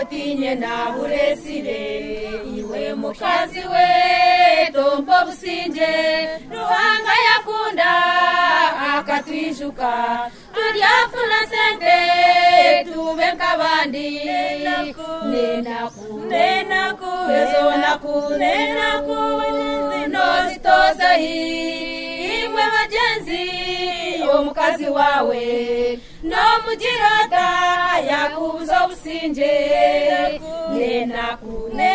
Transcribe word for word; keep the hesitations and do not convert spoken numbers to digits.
tinye na buresire iwe mukazi we tombo businje ruhanga yakunda akatwishuka turyafuna sente tube nk'abandi nenaku nenaku ezonaku nenaku nozitoza imwe bagenzi omukazi wawe no mugirota yakubuza obusinje nenaku